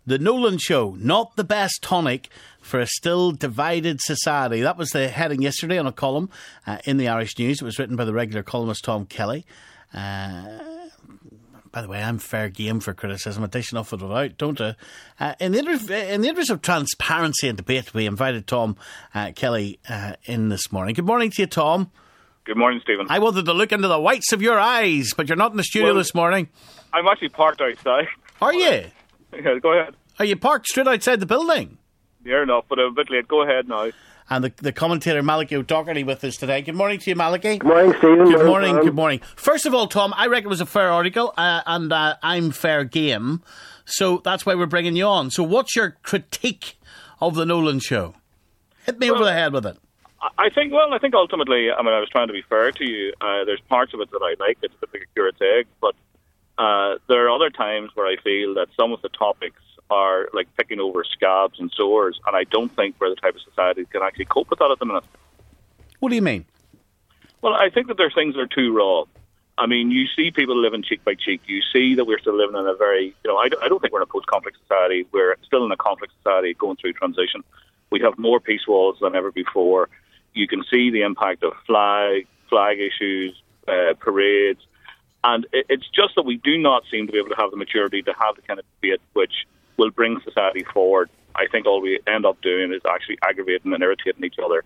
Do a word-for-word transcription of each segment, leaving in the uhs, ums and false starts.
The Nolan Show, not the best tonic for a still divided society. That was the heading yesterday on a column uh, in the Irish News. It was written by the regular columnist Tom Kelly. Uh, by the way, I'm fair game for criticism. I dish enough of it out, don't I? Uh, in, the inter- in the interest of transparency and debate, we invited Tom uh, Kelly uh, in this morning. Good morning to you, Tom. Good morning, Stephen. I wanted to look into the whites of your eyes, but you're not in the studio well, this morning. I'm actually parked outside. Are you? Yeah, go ahead. Are you parked straight outside the building? Near enough, but I'm a bit late. Go ahead now. And the, the commentator Malachy O'Doherty with us today. Good morning to you, Malachy. Good morning, Stephen. Good morning, morning, Tom. good morning. First of all, Tom, I reckon it was a fair article, uh, and uh, I'm fair game, so that's why we're bringing you on. So what's your critique of the Nolan Show? Hit me well, over the head with it. I think, well, I think ultimately, I mean, I was trying to be fair to you. Uh, there's parts of it that I like. It's a bit like a curate's egg, but uh, there are other times where I feel that some of the topics are like picking over scabs and sores, and I don't think we're the type of society that can actually cope with that at the minute. What do you mean? Well, I think that there's things that are too raw. I mean, you see people living cheek by cheek. You see that we're still living in a very, you know, I don't, I don't think we're in a post-conflict society. We're still in a conflict society going through transition. We have more peace walls than ever before. You can see the impact of flag, flag issues, uh, parades, and it, it's just that we do not seem to be able to have the maturity to have the kind of debate which will bring society forward. I think all we end up doing is actually aggravating and irritating each other.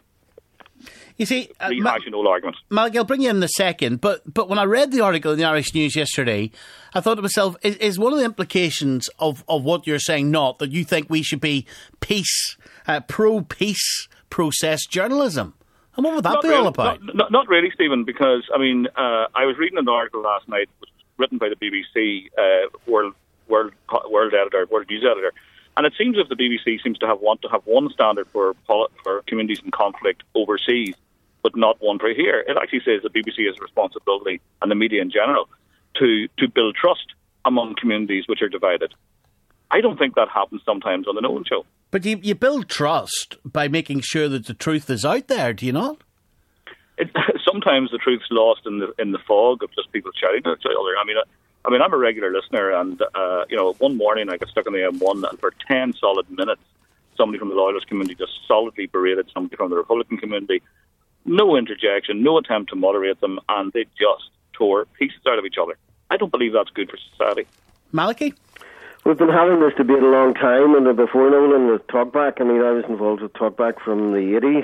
You see, uh, rehashing old arguments. Malachy, I'll bring you in in a second, but but when I read the article in the Irish News yesterday, I thought to myself, is, is one of the implications of, of what you're saying not that you think we should be peace, uh, pro-peace process journalism? And what would that not be really, all about? Not, not, not really, Stephen, because, I mean, uh, I was reading an article last night, which was written by the B B C uh, World World World Editor, World News Editor, and it seems as if the B B C seems to have want to have one standard for for communities in conflict overseas, but not one for here. It actually says the B B C has a responsibility, and the media in general, to to build trust among communities which are divided. I don't think that happens sometimes on the Nolan Show. But you, you build trust by making sure that the truth is out there, do you not? It, sometimes the truth's lost in the in the fog of just people shouting at each other. I mean, I, I mean, I'm a regular listener, and uh, you know, one morning I got stuck on the M one, and for ten solid minutes, somebody from the Loyalist community just solidly berated somebody from the Republican community. No interjection, no attempt to moderate them, and they just tore pieces out of each other. I don't believe that's good for society. Malachy? We've been having this debate a long time, and before Nolan with Talkback, I mean, I was involved with Talkback from the eighties,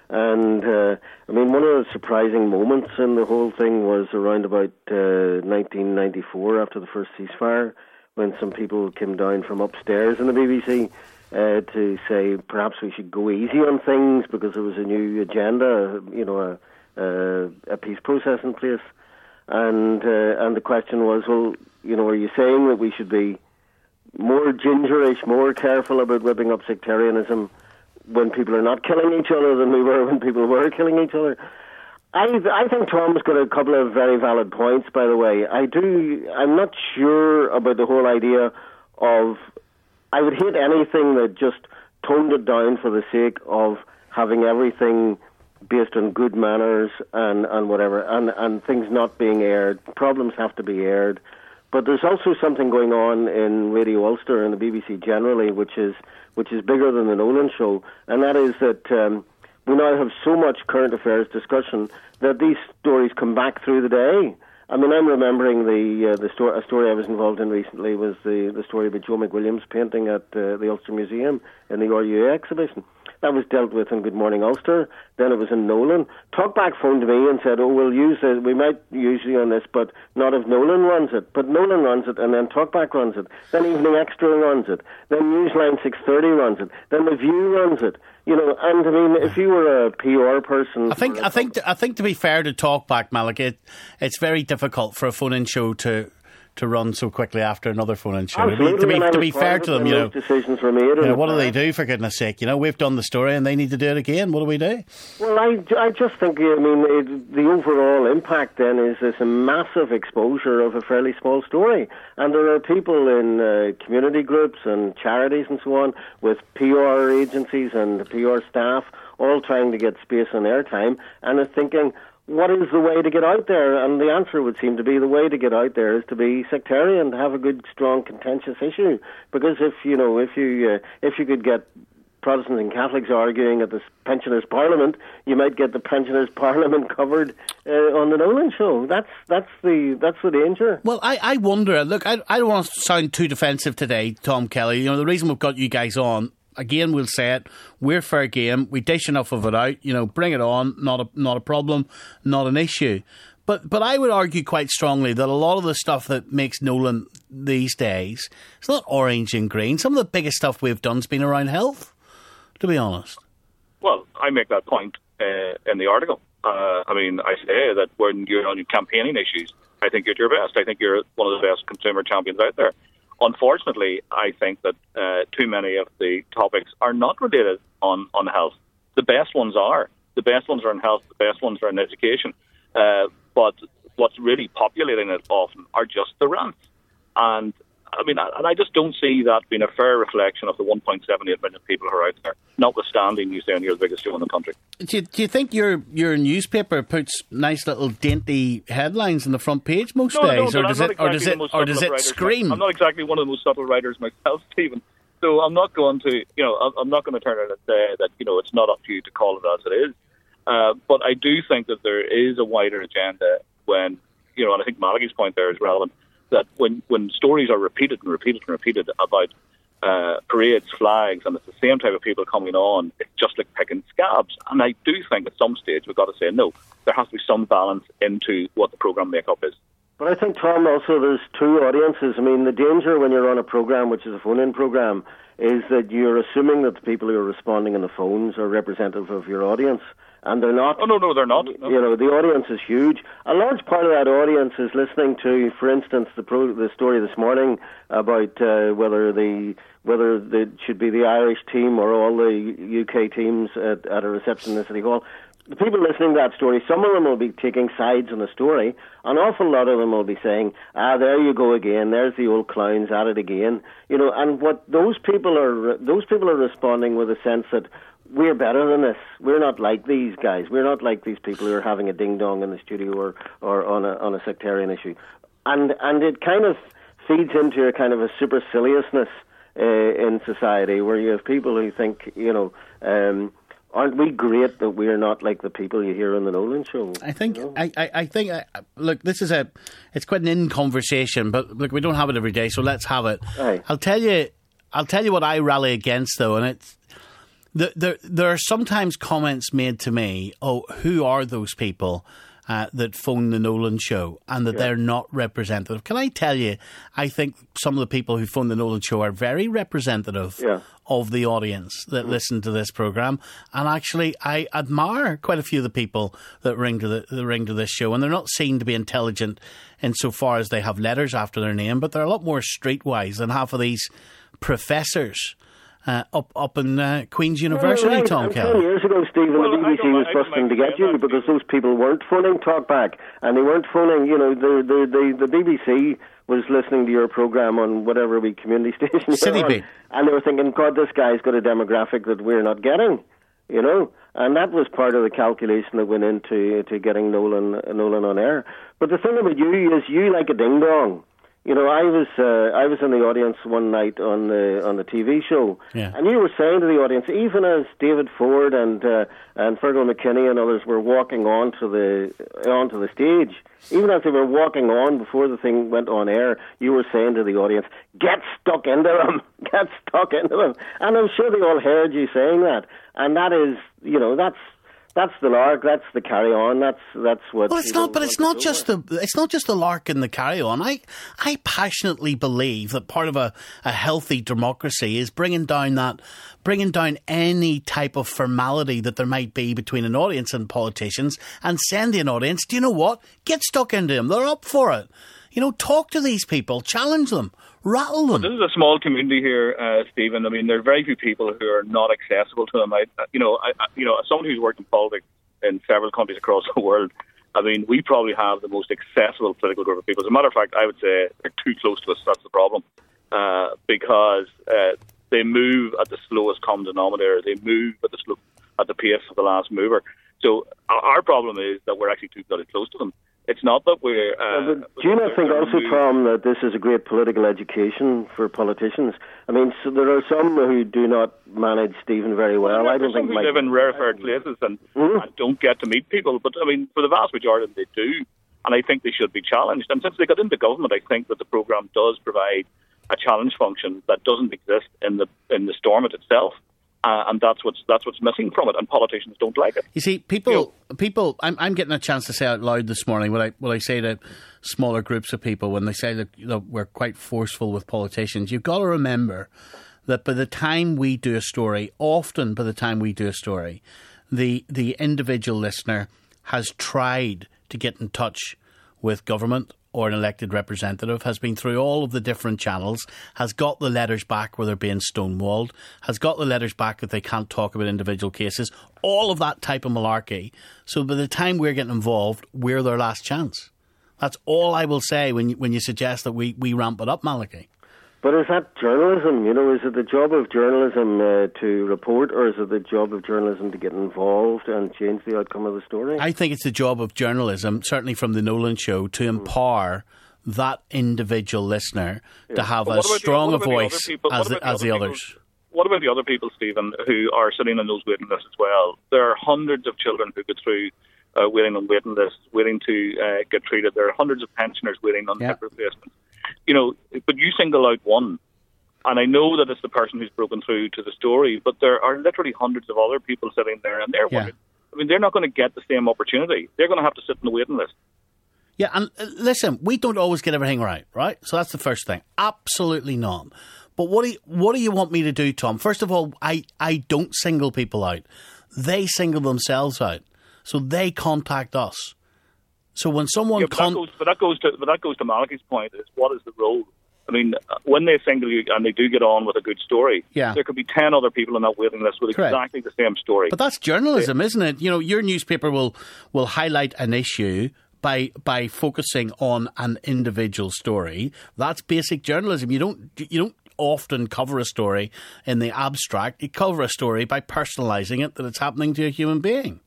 and uh, I mean, one of the surprising moments in the whole thing was around about uh, nineteen ninety-four, after the first ceasefire, when some people came down from upstairs in the B B C uh, to say perhaps we should go easy on things because there was a new agenda, you know, a, a, a peace process in place, and uh, and the question was, well, you know, are you saying that we should be more gingerish, more careful about whipping up sectarianism when people are not killing each other than we were when people were killing each other? I I think Tom's got a couple of very valid points, by the way. I do, I'm not sure about the whole idea of, I would hate anything that just toned it down for the sake of having everything based on good manners and, and whatever, and, and things not being aired. Problems have to be aired. But there's also something going on in Radio Ulster and the B B C generally, which is which is bigger than the Nolan Show, and that is that um, we now have so much current affairs discussion that these stories come back through the day. I mean, I'm remembering the uh, the story a story I was involved in recently was the the story about Joe McWilliams painting at uh, the Ulster Museum in the R U A exhibition. That was dealt with in Good Morning Ulster. Then it was in Nolan. Talkback phoned me and said, oh, we'll use it. We might use you on this, but not if Nolan runs it. But Nolan runs it, and then Talkback runs it. Then Evening Extra runs it. Then Newsline six thirty runs it. Then The View runs it. You know, and I mean, if you were a P R person... I think, I think, I think to be fair to Talkback, Malachy, it, it's very difficult for a phone-in show to... to run so quickly after another phone-in show. Absolutely, to be, to be fair to them, you know, decisions were made. You know, what do they do, for goodness sake? You know, we've done the story and they need to do it again. What do we do? Well, I, I just think, I mean, it, the overall impact then is this massive exposure of a fairly small story. And there are people in uh, community groups and charities and so on with P R agencies and P R staff all trying to get space and airtime and are thinking, what is the way to get out there? And the answer would seem to be the way to get out there is to be sectarian, to have a good, strong, contentious issue. Because if you know, if you uh, if you could get Protestants and Catholics arguing at the Pensioners' Parliament, you might get the Pensioners' Parliament covered uh, on the Nolan Show. That's that's the that's the danger. Well, I, I wonder. Look, I I don't want to sound too defensive today, Tom Kelly. You know, the reason we've got you guys on. Again, we'll say it, we're fair game, we dish enough of it out, you know, bring it on, not a not a problem, not an issue. But but I would argue quite strongly that a lot of the stuff that makes Nolan these days, it's not orange and green. Some of the biggest stuff we've done has been around health, to be honest. Well, I make that point uh, in the article. Uh, I mean, I say that when you're on your campaigning issues, I think you're at your best. I think you're one of the best consumer champions out there. Unfortunately, I think that uh, too many of the topics are not related on, on health. The best ones are. The best ones are in health. The best ones are in education. Uh, but what's really populating it often are just the rants. And I mean, and I just don't see that being a fair reflection of the one point seven eight million people who are out there, notwithstanding you saying you're the biggest show in the country. Do you, do you think your your newspaper puts nice little dainty headlines on the front page most no, days, no, or does, exactly it, or does it, or does it scream? I'm not exactly one of the most subtle writers myself, Stephen. So I'm not going to, you know, I'm not going to turn around and say that, you know, it's not up to you to call it as it is. Uh, but I do think that there is a wider agenda when, you know, and I think Malachy's point there is relevant, that when, when stories are repeated and repeated and repeated about uh, parades, flags, and it's the same type of people coming on, it's just like picking scabs. And I do think at some stage we've got to say, no, there has to be some balance into what the programme makeup is. But I think, Tom, also there's two audiences. I mean, the danger when you're on a programme, which is a phone-in programme, is that you're assuming that the people who are responding on the phones are representative of your audience. And they're not. Oh, no, no, they're not. No. You know, the audience is huge. A large part of that audience is listening to, for instance, the pro, the story this morning about uh, whether the whether it should be the Irish team or all the U K teams at, at a reception in the City Hall. The people listening to that story, some of them will be taking sides in the story. An awful lot of them will be saying, ah, there you go again, there's the old clowns at it again. You know, and what those people are, those people are responding with a sense that we're better than this. We're not like these guys. We're not like these people who are having a ding-dong in the studio or, or on a on a sectarian issue. And and it kind of feeds into a kind of a superciliousness uh, in society where you have people who think, you know, um, aren't we great that we're not like the people you hear on the Nolan Show? I think, you know? I, I, I think, uh, look, this is a, it's quite an in conversation, but look, we don't have it every day, so let's have it. Aye. I'll tell you, I'll tell you what I rally against, though, and it's, There, there, there are sometimes comments made to me, oh, who are those people uh, that phone the Nolan Show and that yeah. they're not representative? Can I tell you, I think some of the people who phone the Nolan Show are very representative yeah. of the audience that mm. listen to this programme. And actually, I admire quite a few of the people that ring to the that ring to this show. And they're not seen to be intelligent insofar as they have letters after their name, but they're a lot more streetwise than half of these professors Uh, up up in uh, Queen's University, right. Tom and Kelly. Ten years ago, Stephen, well, the B B C was busting to get you because those people weren't phoning Talkback, and they weren't phoning, you know, the the, the, the B B C was listening to your programme on whatever we community station City on, and they were thinking, God, this guy's got a demographic that we're not getting, you know, and that was part of the calculation that went into to getting Nolan Nolan on air. But the thing about you is you like a ding-dong. You know, I was uh, I was in the audience one night on the on the T V show, yeah. and you were saying to the audience, even as David Ford and uh, and Fergal McKinney and others were walking onto the onto the stage, even as they were walking on before the thing went on air, you were saying to the audience, "Get stuck into them, get stuck into them," and I'm sure they all heard you saying that, and that is, you know, that's. That's the lark. That's the carry on. That's that's what. Well, it's not. But it's not just the. It's not just the lark and the carry on. I I passionately believe that part of a, a healthy democracy is bringing down that, bringing down any type of formality that there might be between an audience and politicians, and send the audience. Do you know what? Get stuck into them. They're up for it. You know, talk to these people, challenge them, rattle them. Well, this is a small community here, uh, Stephen. I mean, there are very few people who are not accessible to them. I, you know, I, you know, as someone who's worked in politics in several countries across the world, I mean, we probably have the most accessible political group of people. As a matter of fact, I would say they're too close to us. That's the problem, uh, because uh, they move at the slowest common denominator. They move at the slow, at the pace of the last mover. So our problem is that we're actually too bloody close to them. It's not that we're... Uh, yeah, do you not think also, Tom, that this is a great political education for politicians? I mean, so there are some who do not manage Stephen very well. well I don't think... Some who live in rarefied places and, mm-hmm. and don't get to meet people. But, I mean, for the vast majority, they do. And I think they should be challenged. And since they got into government, I think that the programme does provide a challenge function that doesn't exist in the in the Stormont itself. Uh, and that's what's that's what's missing from it, and politicians don't like it. You see, people, you know, people. I'm I'm getting a chance to say out loud this morning what I what I say to smaller groups of people when they say that, you know, we're quite forceful with politicians. You've got to remember that by the time we do a story, often by the time we do a story, the the individual listener has tried to get in touch with government or an elected representative, has been through all of the different channels, has got the letters back where they're being stonewalled, has got the letters back that they can't talk about individual cases, all of that type of malarkey. So by the time we're getting involved, we're their last chance. That's all I will say when you, when you suggest that we, we ramp it up, Malachy. But is that journalism? You know, is it the job of journalism uh, to report, or is it the job of journalism to get involved and change the outcome of the story? I think it's the job of journalism, certainly from the Nolan Show, to mm. empower that individual listener yeah. to have as strong the, a voice people, as the, as the, the others. People, what about the other people, Stephen, who are sitting on those waiting lists as well? There are hundreds of children who go through uh, waiting on waiting lists, waiting to uh, get treated. There are hundreds of pensioners waiting on yeah. hip replacements. You know, but you single out one, and I know that it's the person who's broken through to the story, but there are literally hundreds of other people sitting there, and they're yeah. I mean, they're not going to get the same opportunity. They're going to have to sit in the waiting list. Yeah, and uh, listen, we don't always get everything right, right? So that's the first thing. Absolutely not. But what do you, what do you want me to do, Tom? First of all, I, I don't single people out. They single themselves out. So they contact us. So when someone... Yeah, but, con- that goes, but, that goes to, but that goes to Malachy's point, is what is the role? I mean, when they single you and they do get on with a good story, yeah. there could be ten other people on that waiting list with Correct. exactly the same story. But that's journalism, yeah. isn't it? You know, your newspaper will, will highlight an issue by by focusing on an individual story. That's basic journalism. You don't you don't often cover a story in the abstract. You cover a story by personalising it, that it's happening to a human being.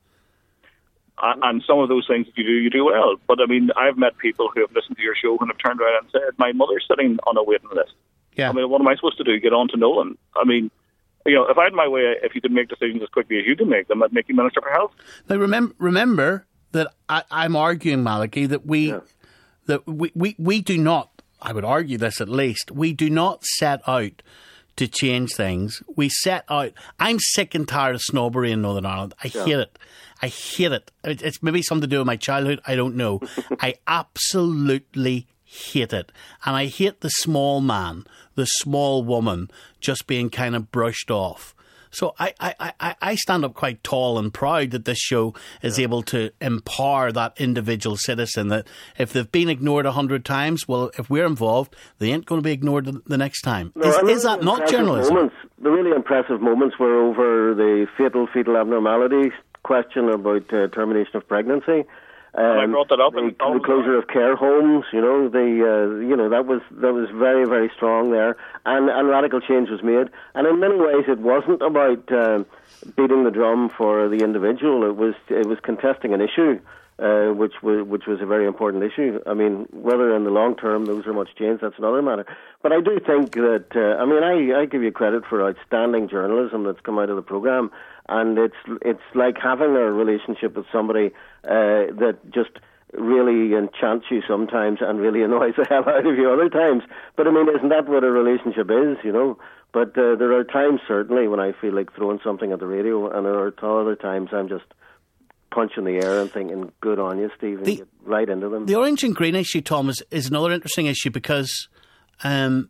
And some of those things that you do, you do well. But, I mean, I've met people who have listened to your show and have turned around and said, my mother's sitting on a waiting list. Yeah. I mean, what am I supposed to do? Get on to Nolan? I mean, you know, if I had my way, if you could make decisions as quickly as you can make them, I'd make you Minister for Health. Now, remember, remember that I, I'm arguing, Malachy, that we, yeah. that we, we, we do not, I would argue this at least, we do not set out to change things. We set out... I'm sick and tired of snobbery in Northern Ireland. I yeah. hate it. I hate it. It's maybe something to do with my childhood. I don't know. I absolutely hate it. And I hate the small man, the small woman, just being kind of brushed off. So I, I, I, I stand up quite tall and proud that this show is yeah. able to empower that individual citizen, that if they've been ignored a hundred times, well, if we're involved, they ain't going to be ignored the, the next time. No, is is that not journalism? Moments, the really impressive moments were over the fatal fetal abnormalities question about uh, termination of pregnancy. Um, and I brought that up. The, and the closure of care homes, you know, the uh, you know that was that was very very strong there, and and radical change was made. And in many ways, it wasn't about uh, beating the drum for the individual. It was it was contesting an issue, uh, which was which was a very important issue. I mean, whether in the long term those are much changed, that's another matter. But I do think that uh, I mean, I, I give you credit for outstanding journalism that's come out of the programme. And it's it's like having a relationship with somebody uh, that just really enchants you sometimes and really annoys the hell out of you other times. But I mean, isn't that what a relationship is, you know? But uh, there are times, certainly, when I feel like throwing something at the radio, and there are other times I'm just punching the air and thinking, good on you, Steve, and the, get right into them. The orange and green issue, Tom, is, is another interesting issue because... Um,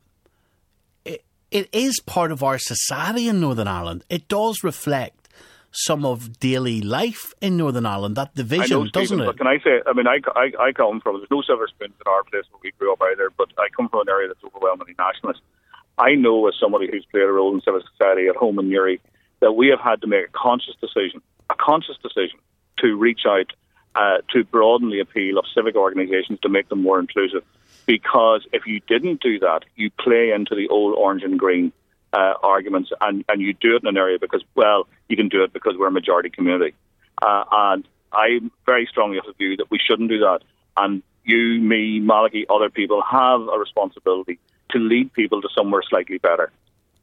it, it is part of our society in Northern Ireland. It does reflect some of daily life in Northern Ireland, that division, I know, doesn't Stephen, it? But can I say, I mean, I, I, I come from, there's no silver spoons in our place where we grew up either, but I come from an area that's overwhelmingly nationalist. I know, as somebody who's played a role in civil society at home in Newry, that we have had to make a conscious decision, a conscious decision to reach out uh, to broaden the appeal of civic organisations to make them more inclusive. Because if you didn't do that, you play into the old orange and green Uh, arguments, and, and you do it in an area because, well, you can do it because we're a majority community. Uh, and I'm very strongly of the view that we shouldn't do that. And you, me, Malachy, other people have a responsibility to lead people to somewhere slightly better.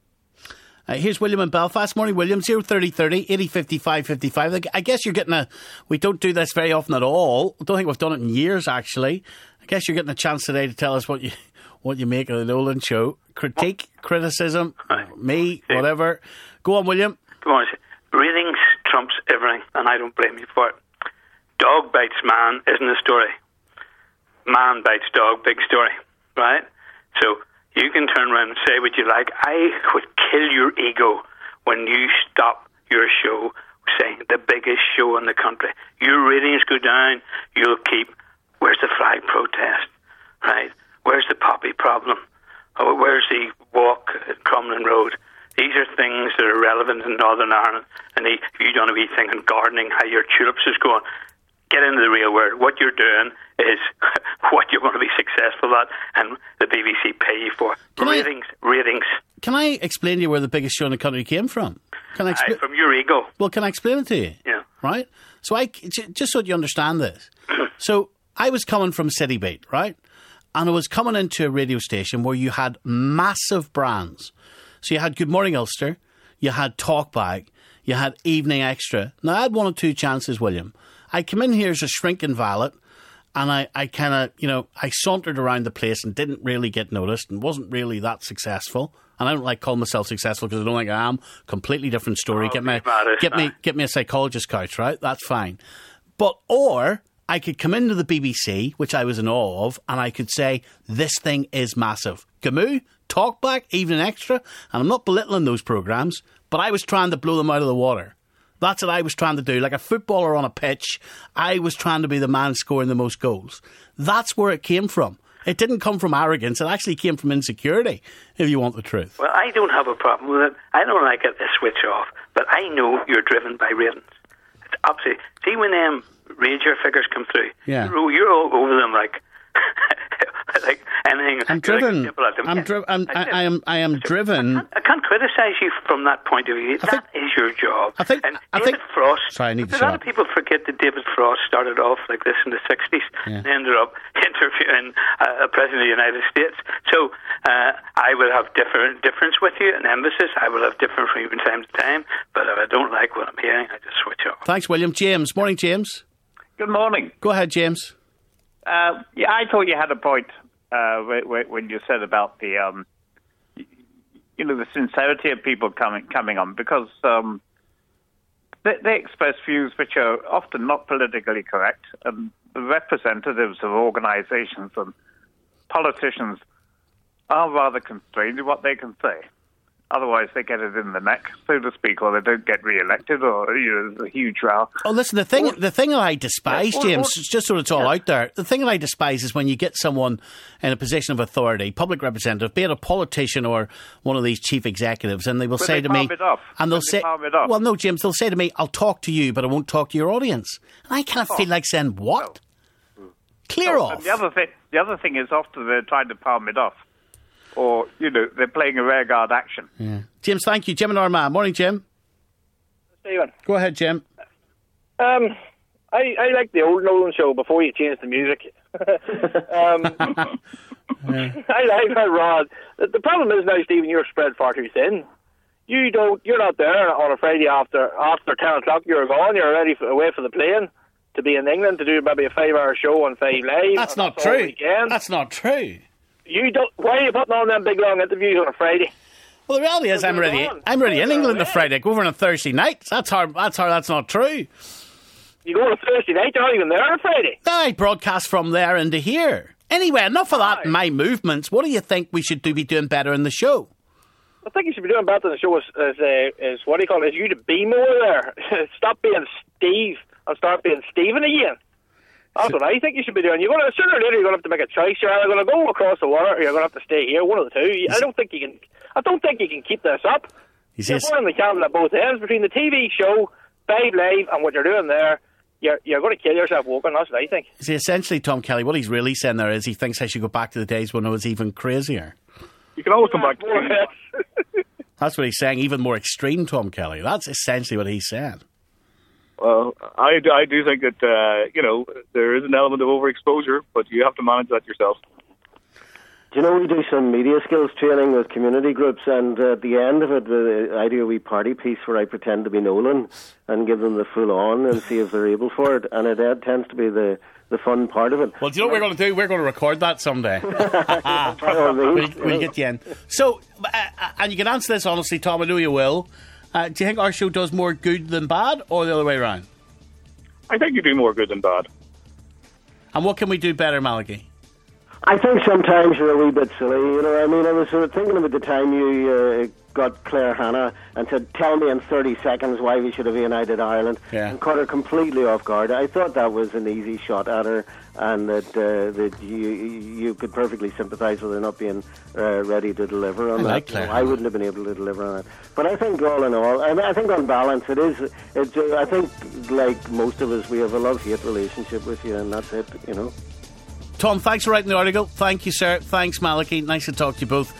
Uh, here's William in Belfast. Morning, William. zero thirty thirty, eighty fifty-five fifty-five. I guess you're getting a... We don't do this very often at all. I don't think we've done it in years, actually. I guess you're getting a chance today to tell us what you what you make of the Nolan show. Critique, criticism, me, whatever. Go on, William. Come on. Ratings trumps everything, and I don't blame you for it. Dog bites man isn't a story. Man bites dog, big story, right? So you can turn around and say what you like. I would kill your ego when you stop your show saying the biggest show in the country. Your ratings go down, you'll keep, where's the flag protest, right? Where's the poppy problem? Oh, where's the walk at Crumlin Road? These are things that are relevant in Northern Ireland. And if you don't be thinking gardening, how your tulips is going, get into the real world. What you're doing is what you're going to be successful at, and the B B C pay you for. Can ratings, I, ratings. Can I explain to you where the biggest show in the country came from? Can I expl- Aye, from your ego. Well, can I explain it to you? Yeah. Right? So I, just so you understand this. So I was coming from City Beat, right? And I was coming into a radio station where you had massive brands. So you had Good Morning Ulster, you had Talkback, you had Evening Extra. Now, I had one or two chances, William. I come in here as a shrinking valet, and I, I kind of, you know, I sauntered around the place and didn't really get noticed and wasn't really that successful. And I don't like calling myself successful because I don't think I am. Completely different story. Oh, get me, modest, get me, get me a psychologist couch, right? That's fine. But, or I could come into the B B C, which I was in awe of, and I could say, this thing is massive. Gamoo, Talkback, Evening Extra, and I'm not belittling those programmes, but I was trying to blow them out of the water. That's what I was trying to do. Like a footballer on a pitch, I was trying to be the man scoring the most goals. That's where it came from. It didn't come from arrogance. It actually came from insecurity, if you want the truth. Well, I don't have a problem with it. I don't like it to switch off, but I know you're driven by ratings. It's absolutely... See, when them Ranger figures come through, yeah. you're, you're all over them like... like anything. I'm driven. Like I'm dri- I'm, I, I am. I am driven. I can't, I can't criticise you from that point of view. I that think, is your job. I think. And I David think, Frost. Sorry, I need to A lot of people forget that David Frost started off like this in the sixties yeah. and ended up interviewing uh, a president of the United States. So uh, I will have different difference with you and emphasis. I will have different from time to time. But if I don't like what I'm hearing, I just switch off. Thanks, William. James. Morning, James. Good morning. Go ahead, James. Uh, yeah, I thought you had a point uh, when you said about the, um, you know, the sincerity of people coming coming on, because um, they, they express views which are often not politically correct, and the representatives of organisations and politicians are rather constrained in what they can say. Otherwise, they get it in the neck, so to speak, or they don't get re-elected, or you know, there's a huge row. Oh, listen, the thing, or, the thing that I despise, yeah, or, James, or, just so it's all yeah. out there, the thing that I despise is when you get someone in a position of authority, public representative, be it a politician or one of these chief executives, and they will say they to me, it off. and they'll when say, they it well, no, James, they'll say to me, I'll talk to you, but I won't talk to your audience. And I kind of oh. feel like saying, what? No. Clear no, off. And the other thing, the other thing is often they're trying to palm it off. Or, you know, they're playing a rearguard action. Yeah. James, thank you. Jim and Armagh. Morning, Jim. Stephen. Go ahead, Jim. Um, I, I like the old Nolan show before you changed the music. um, yeah. I like that, Rod. The, the problem is now, Stephen, you're spread far too thin. You don't, you're not there on a Friday after after ten o'clock. You're gone. You're ready for, away for the plane to be in England to do maybe a five-hour show on Five Live. That's not true. That's not true. You don't. Why are you putting on them big long interviews on a Friday? Well, the reality is, I'm ready. I'm ready in England on Friday. I go over on a Thursday night. That's hard. That's hard. That's not true. You go on a Thursday night. You're not even there on a Friday. I broadcast from there into here. Anyway, enough of that. My movements. What do you think we should do? Be doing better in the show? I think you should be doing better in the show. Is is, uh, is what do you call it? Is you to be more there? Stop being Steve and start being Stephen again. That's what I think you should be doing. You're going to, sooner or later, you're going to have to make a choice. You're either going to go across the water, or you're going to have to stay here. One of the two. I don't think you can. I don't think you can keep this up. You're burning the candle at both ends between the T V show, Five Live, and what you're doing there. You're you're going to kill yourself walking. That's what I think. See, essentially, Tom Kelly, what he's really saying there is he thinks I should go back to the days when I was even crazier. You can always come back to That's what he's saying. Even more extreme, Tom Kelly. That's essentially what he's saying. Well, I, I do think that, uh, you know, there is an element of overexposure, but you have to manage that yourself. Do you know, we do some media skills training with community groups, and uh, at the end of it, uh, I do a wee party piece where I pretend to be Nolan and give them the full on and see if they're able for it, and it uh, tends to be the, the fun part of it. Well, do you know what we're going to do? We're going to record that someday. By all means, we'll, we'll get you in. So, uh, and you can answer this honestly, Tom, I know you will. Uh, do you think our show does more good than bad, or the other way around? I think you do more good than bad. And what can we do better, Malachy? I think sometimes you're a wee bit silly, you know. I mean, I was sort of thinking about the time you uh, got Claire Hanna and said, tell me in thirty seconds why we should have united Ireland, yeah. and caught her completely off guard. I thought that was an easy shot at her, and that uh, that you you could perfectly sympathise with her not being uh, ready to deliver on I that. like Claire so I wouldn't have been able to deliver on it. But I think all in all, I, mean, I think on balance, it is. It's, uh, I think, like most of us, we have a love-hate relationship with you, and that's it, you know. Tom, thanks for writing the article. Thank you, sir. Thanks, Malachy. Nice to talk to you both.